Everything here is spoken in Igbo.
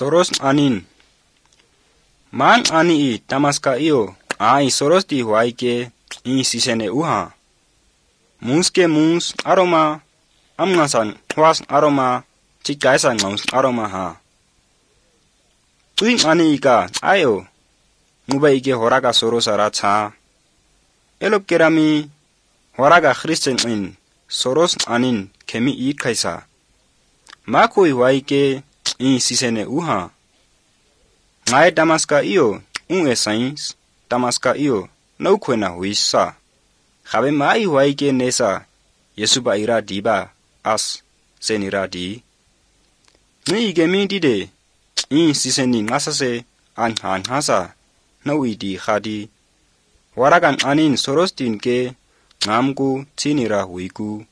Soros anin. Man ani I Damaska iyo ai soros di huaike I sisene uha. Muske mus aroma amngasan huas aroma chikaisan ngaus aroma ha. Tuing ani ika ayo nguba ike horaga soros aratsa. Elop kerami horaga Christian in soros anin kemi I kaisa. Makui huaike I sisene uha. Ngai Damaska iyo sains Damaska iyo naukwena huisa. Khabe mai huaike nesa Yesuba ira diba as senira di. Ni igemi dide I siseni ngasase an hasa nawi di khadi. Waragan anin soros din ke ngamku tinira huiku.